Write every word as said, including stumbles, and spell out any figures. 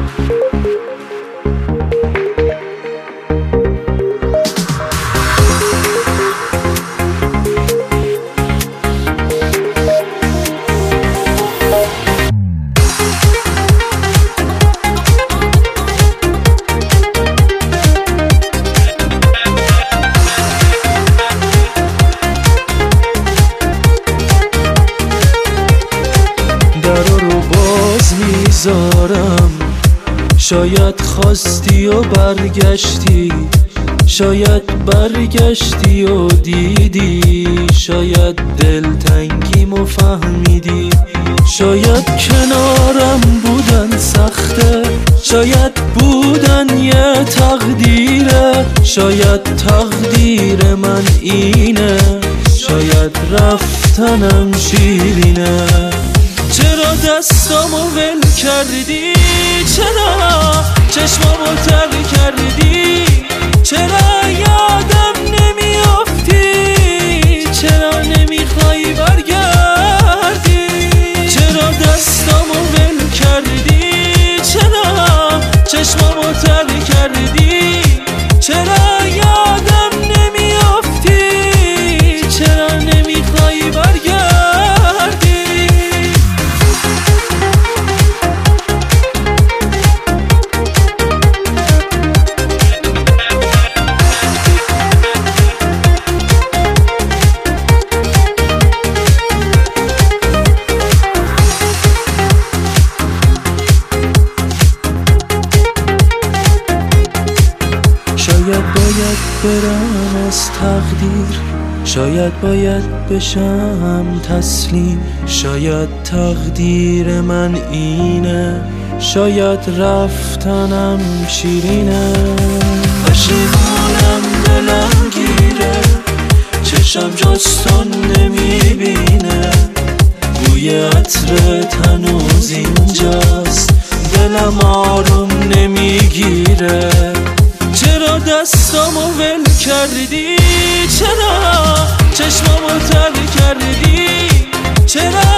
میذارم شاید خواستی و برگشتی، شاید برگشتی و دیدی، شاید دلتنگیمو فهمیدی، شاید کنارم بودن سخته، شاید بودن یه تقدیره، شاید تقدیر من اینه، شاید رفتنم شیرینه. چرا دستامو ول کردی؟ چرا چشمامو تر کردی؟ چرا یادم نمیافتی؟ چرا نمیخوای برگردی؟ چرا دستامو ول کردی؟ چرا چشمامو تر کردی؟ چرا یادم نمیافتی؟ چرا نمیخوای برگردی؟ شاید باید برم از تقدیر، شاید باید بشم تسلیم، شاید تقدیر من اینه، شاید رفتنم شیرینه. پشیمونم دلم گیره، چشم جستن نمیبینه، بوی عطر هنوز اینجاست، دلم آروم نمیگیره. چرا دستامو ول کردی؟ چرا چشمامو تر کردی؟ چرا